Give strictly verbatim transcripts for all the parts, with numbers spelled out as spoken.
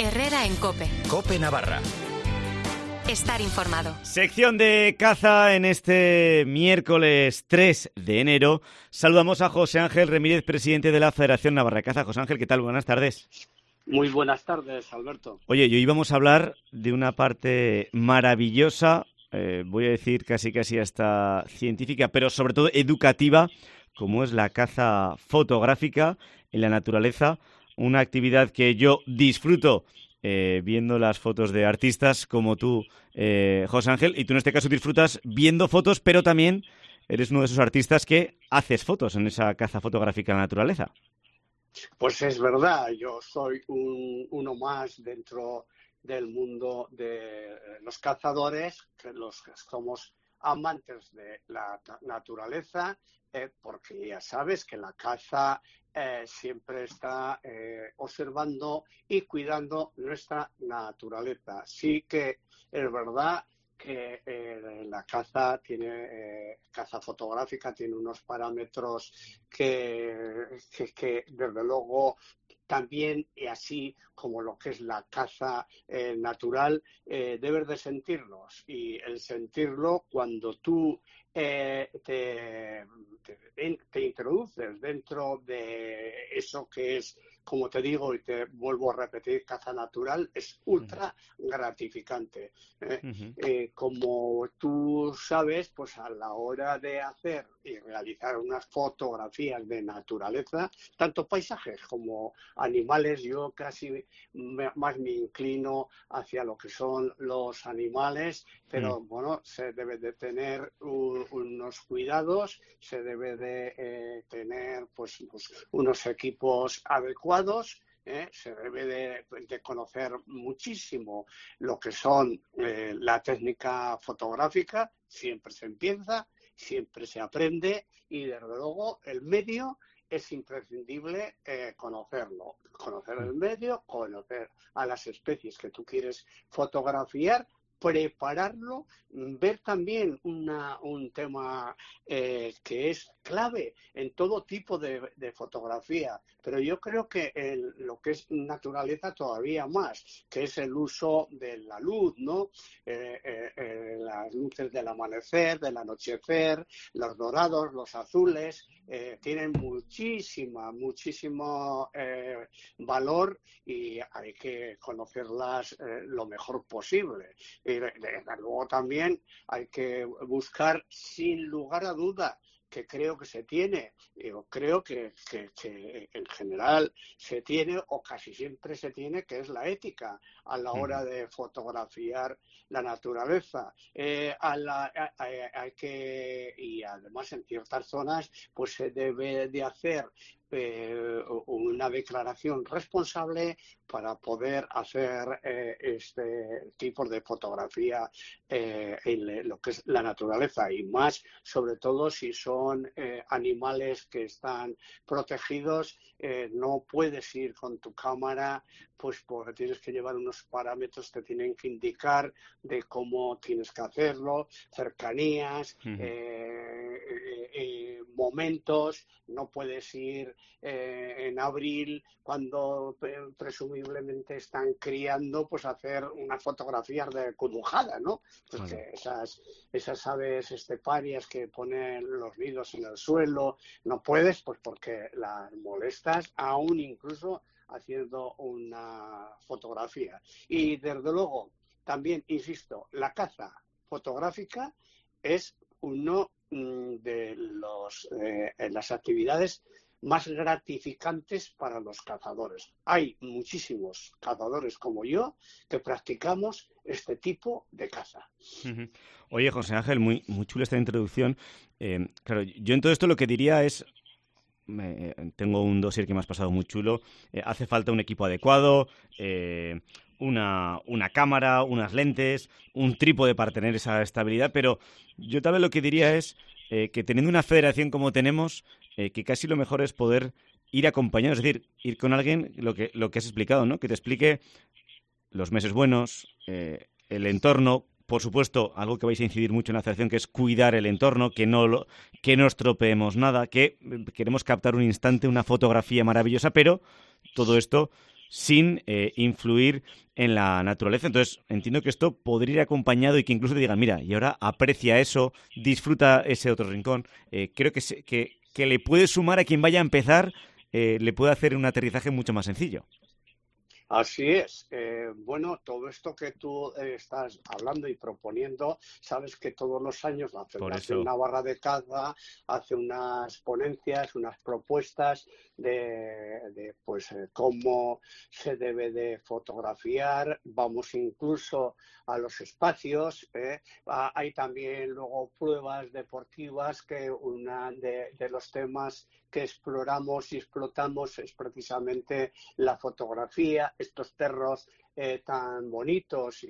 Herrera en COPE. COPE Navarra. Estar informado. Sección de caza en este miércoles tres de enero. Saludamos a José Ángel Remírez, presidente de la Federación Navarra de Caza. José Ángel, ¿qué tal? Buenas tardes. Muy buenas tardes, Alberto. Oye, hoy íbamos a hablar de una parte maravillosa, eh, voy a decir casi casi hasta científica, pero sobre todo educativa, como es la caza fotográfica en la naturaleza, una actividad que yo disfruto eh, viendo las fotos de artistas como tú, eh, José Ángel, y tú en este caso disfrutas viendo fotos, pero también eres uno de esos artistas que haces fotos en esa caza fotográfica en la naturaleza. Pues es verdad, yo soy un, uno más dentro del mundo de los cazadores, que los que somos amantes de la naturaleza, eh, porque ya sabes que la caza eh, siempre está eh, observando y cuidando nuestra naturaleza. Sí que es verdad que eh, la caza tiene eh, caza fotográfica tiene unos parámetros que, que, que desde luego también, y así como lo que es la caza eh, natural, eh, debes de sentirlos. Y el sentirlo, cuando tú eh, te, te, te introduces dentro de eso que es, como te digo y te vuelvo a repetir, caza natural, es ultra gratificante. ¿eh? Uh-huh. Eh, como tú sabes, pues a la hora de hacer y realizar unas fotografías de naturaleza, tanto paisajes como animales, yo casi me, más me inclino hacia lo que son los animales, pero mm. bueno, se debe de tener un, unos cuidados, se debe de eh, tener pues, pues unos equipos adecuados. ¿Eh? Se debe de, de conocer muchísimo lo que son eh, la técnica fotográfica, siempre se empieza, siempre se aprende y desde luego el medio es imprescindible eh, conocerlo, conocer el medio, conocer a las especies que tú quieres fotografiar, prepararlo, ver también una, un tema eh, que es clave en todo tipo de, de fotografía, pero yo creo que en lo que es naturaleza todavía más, que es el uso de la luz, ¿no? Eh, eh, eh, las luces del amanecer, del anochecer, los dorados, los azules, eh, tienen muchísima, muchísimo eh, valor y hay que conocerlas eh, lo mejor posible. Y desde luego también hay que buscar, sin lugar a duda, que creo que se tiene, yo creo que, que, que en general se tiene o casi siempre se tiene, que es la ética a la hora de fotografiar la naturaleza. Eh, a la, a, a, hay que, y además en ciertas zonas pues se debe de hacer Eh, una declaración responsable para poder hacer eh, este tipo de fotografía eh, en lo que es la naturaleza y más, sobre todo si son eh, animales que están protegidos. Eh, no puedes ir con tu cámara pues porque tienes que llevar unos parámetros que tienen que indicar de cómo tienes que hacerlo, cercanías, uh-huh. eh, eh, eh, momentos. No puedes ir eh, en abril cuando eh, presumiblemente están criando, pues hacer unas fotografías de crujada, ¿no? Pues uh-huh. que esas, esas aves esteparias que ponen los nidos en el suelo, no puedes, pues porque las molestas, aún incluso haciendo una fotografía. Y desde luego, también, insisto, la caza fotográfica es uno de los eh, las actividades más gratificantes para los cazadores. Hay muchísimos cazadores como yo que practicamos este tipo de caza. Uh-huh. Oye, José Ángel, muy, muy chula esta introducción. Eh, claro, yo en todo esto lo que diría es, me, tengo un dossier que me has pasado muy chulo, eh, hace falta un equipo adecuado, eh, Una, una cámara, unas lentes, un trípode para tener esa estabilidad, pero yo tal vez lo que diría es eh, que teniendo una federación como tenemos, eh, que casi lo mejor es poder ir acompañado, es decir, ir con alguien, lo que, lo que has explicado, ¿no? Que te explique los meses buenos, eh, el entorno, por supuesto, algo que vais a incidir mucho en la federación, que es cuidar el entorno, que no, lo, que no estropeemos nada, que queremos captar un instante, una fotografía maravillosa, pero todo esto sin eh, influir en la naturaleza. Entonces, entiendo que esto podría ir acompañado y que incluso te digan, mira, y ahora aprecia eso, disfruta ese otro rincón. Eh, creo que, se, que, que le puede sumar a quien vaya a empezar, eh, le puede hacer un aterrizaje mucho más sencillo. Así es. Eh, bueno, todo esto que tú eh, estás hablando y proponiendo, sabes que todos los años la Federación Navarra de Caza hace unas ponencias, unas propuestas de, de pues eh, cómo se debe de fotografiar. Vamos incluso a los espacios. Eh. Hay también luego pruebas deportivas que una de, de los temas que exploramos y explotamos es precisamente la fotografía, estos cerros eh, tan bonitos y,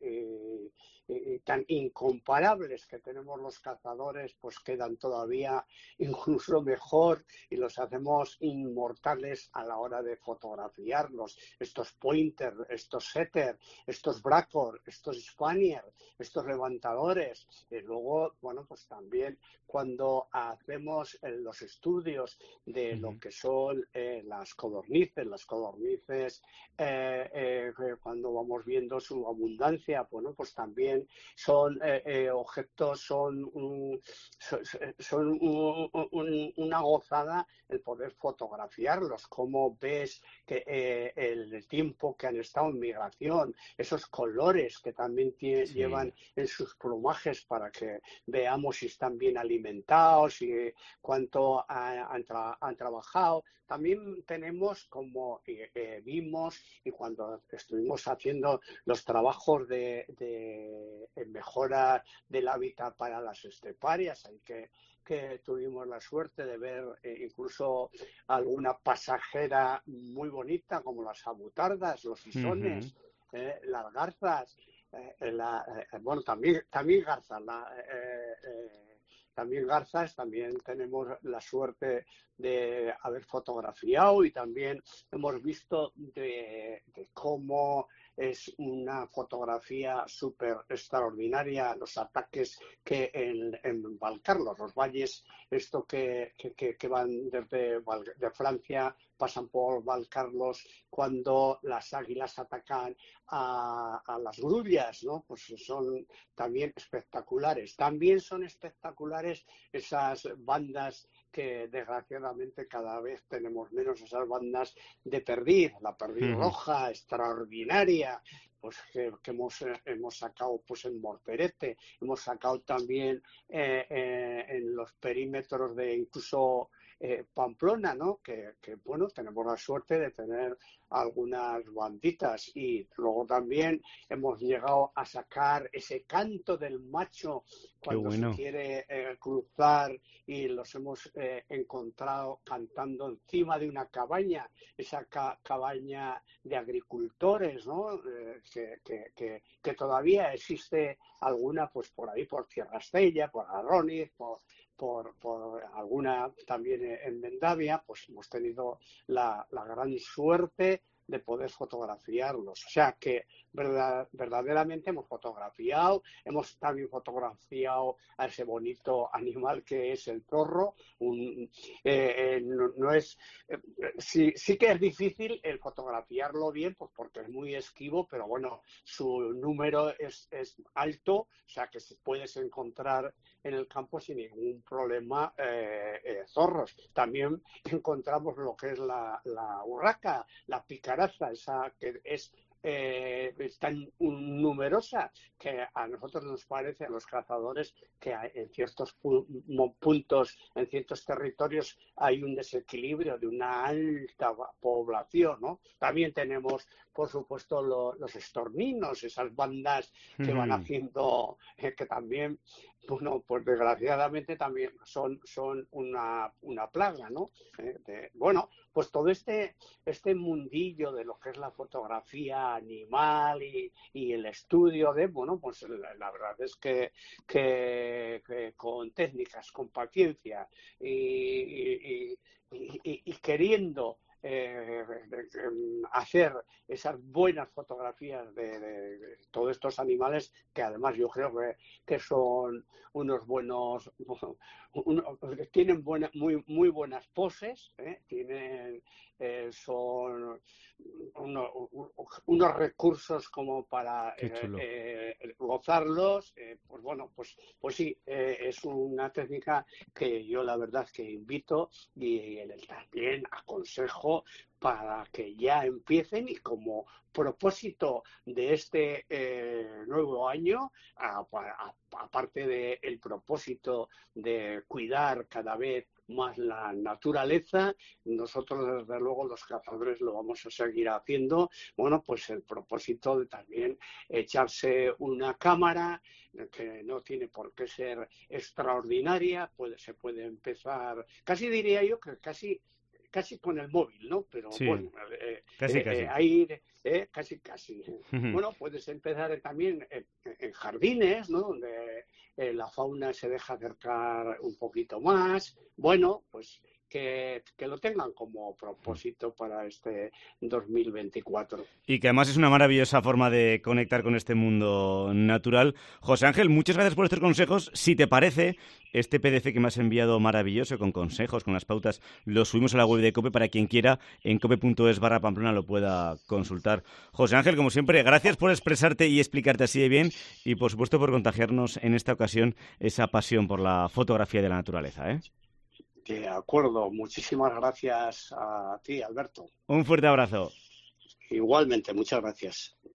y, y tan incomparables que tenemos los cazadores, pues quedan todavía incluso mejor y los hacemos inmortales a la hora de fotografiarlos. Estos pointer, estos setter, estos bracor, estos spanier, estos levantadores. Y luego, bueno, pues también cuando hacemos eh, los estudios de uh-huh. lo que son eh, las codornices, las codornices eh, eh, cuando vamos viendo su abundancia, bueno, pues también son eh, eh, objetos, son, un, son, son un, un, una gozada el poder fotografiarlos, cómo ves que eh, el tiempo que han estado en migración, esos colores que también tiene, sí. llevan en sus plumajes para que veamos si están bien alimentados y cuánto ha, han, tra han trabajado. También tenemos, como eh, eh, vimos y cuando estuvimos haciendo los trabajos de, de, de mejora del hábitat para las esteparias, hay que que tuvimos la suerte de ver eh, incluso alguna pasajera muy bonita como las abutardas, los isones, uh-huh. eh, las garzas, eh, la, eh, bueno, también, también garzas, la, eh, eh, también garzas, también tenemos la suerte de haber fotografiado y también hemos visto de, de cómo es una fotografía súper extraordinaria los ataques que en, en Valcarlos, los valles, esto que, que, que van desde de Francia, pasan por Valcarlos cuando las águilas atacan a, a las grullas, ¿no? Pues son también espectaculares. También son espectaculares esas bandas que desgraciadamente cada vez tenemos menos, esas bandas de perdiz, la perdiz uh-huh. roja, extraordinaria, pues que, que hemos, eh, hemos sacado pues en Morterete, hemos sacado también eh, eh, en los perímetros de incluso eh, Pamplona, ¿no? Que, que bueno, tenemos la suerte de tener algunas banditas y luego también hemos llegado a sacar ese canto del macho cuando bueno. se quiere eh, cruzar y los hemos eh, encontrado cantando encima de una cabaña, esa ca cabaña de agricultores, ¿no? Eh, que, que, que, que todavía existe alguna pues por ahí, por Tierra Estella, por Arroniz, por Por, por alguna también en Mendavia, pues hemos tenido la, la gran suerte de poder fotografiarlos. O sea que verdad, verdaderamente hemos fotografiado, hemos también fotografiado a ese bonito animal que es el zorro. Un, eh, eh, no, no es, eh, sí, sí que es difícil el fotografiarlo bien, pues porque es muy esquivo, pero bueno, su número es, es alto, o sea que se puedes encontrar en el campo sin ningún problema eh, eh, zorros. También encontramos lo que es la, la urraca, la picaraza, esa que es eh, tan numerosa que a nosotros nos parece, a los cazadores, que en ciertos pu puntos, en ciertos territorios hay un desequilibrio de una alta población, ¿no? También tenemos, por supuesto, lo, los estorninos, esas bandas que van haciendo, eh, que también, bueno, pues desgraciadamente también son, son una, una plaga, ¿no? Eh, de, bueno, pues todo este, este mundillo de lo que es la fotografía animal y, y el estudio de, bueno, pues la, la verdad es que, que, que con técnicas, con paciencia y, y, y, y, y queriendo eh, de, de, hacer esas buenas fotografías de, de, de todos estos animales, que además yo creo que, que son unos buenos, uno, tienen buena, muy, muy buenas poses, ¿eh? tienen, eh, son uno, unos recursos como para eh, eh, gozarlos, eh, pues bueno, pues, pues sí, eh, es una técnica que yo la verdad que invito y también aconsejo para que ya empiecen, y como propósito de este eh, nuevo año, a, a, aparte del propósito de cuidar cada vez más la naturaleza, nosotros desde luego los cazadores lo vamos a seguir haciendo. Bueno, pues el propósito de también echarse una cámara, que no tiene por qué ser extraordinaria, puede, se puede empezar, casi diría yo que casi casi con el móvil, ¿no? Pero sí, bueno, eh, casi, eh, casi. Eh, ahí, eh, casi, casi. Bueno, puedes empezar también en, en jardines, ¿no? Donde eh, la fauna se deja acercar un poquito más. Bueno, pues que, que lo tengan como propósito para este dos mil veinticuatro. Y que además es una maravillosa forma de conectar con este mundo natural. José Ángel, muchas gracias por estos consejos. Si te parece, este P D F que me has enviado maravilloso, con consejos, con las pautas, lo subimos a la web de COPE para quien quiera, en cope.es barra Pamplona lo pueda consultar. José Ángel, como siempre, gracias por expresarte y explicarte así de bien, y por supuesto por contagiarnos en esta ocasión esa pasión por la fotografía de la naturaleza, ¿eh? De acuerdo, muchísimas gracias a ti, Alberto. Un fuerte abrazo. Igualmente, muchas gracias.